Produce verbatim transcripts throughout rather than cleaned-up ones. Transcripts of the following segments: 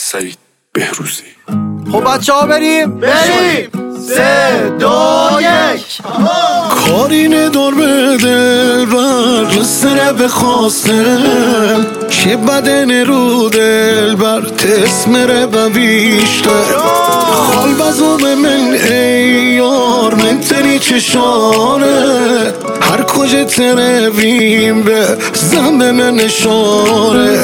سعید بهروزی. خب بچه ها بریم بریم سه دو یک. کاری ندار به دل بر سره بخواستم چه بدن رو دل بر تسمره و بیشتر خال بزوم من ای یار من تنی چشانه هر کجا ترویم به زن به من نشانه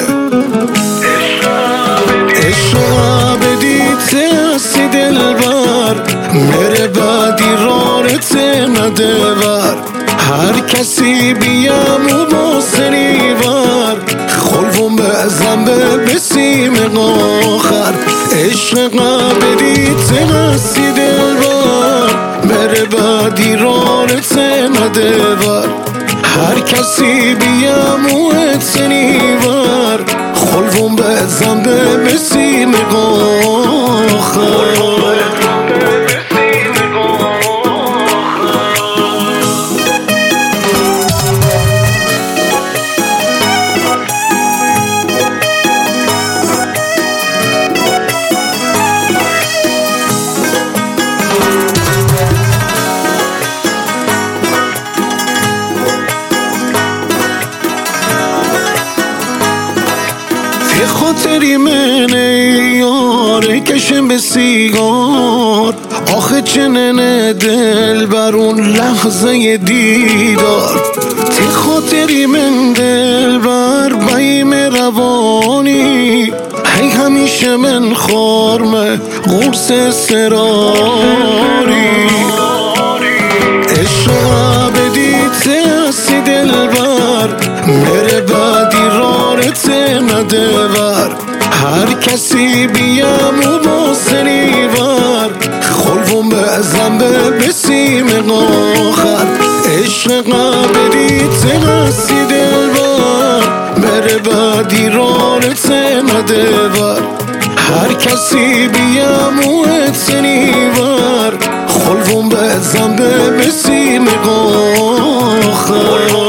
عشق بدیت هستی دل بر میره بعدی رارت نده بر هر کسی بیم و باسنی بر خلوم بزن به بسیم آخر عشق بدیت هستی دل بر میره بعدی رارت نده بر هر کسی بیم و اتنی بر خلوم بزن به بسیم آخر خاطری من یاره کشم به سیگار آخه چنن دل بر اون لحظه دیدار تی خاطری من دل بر بیم روانی هی همیشه من خارمه قرص سراری عشق بدیت هستی دل بر میره بعدی رارت نده بر هر کسی بیم و باسنی بر خلوم بزن به بسیم آخر عشق بدیت هستی دل بر میره بعدی رارت نده بر هر کسی بیم و اتنی بر خلوم بزن به بسیم آخر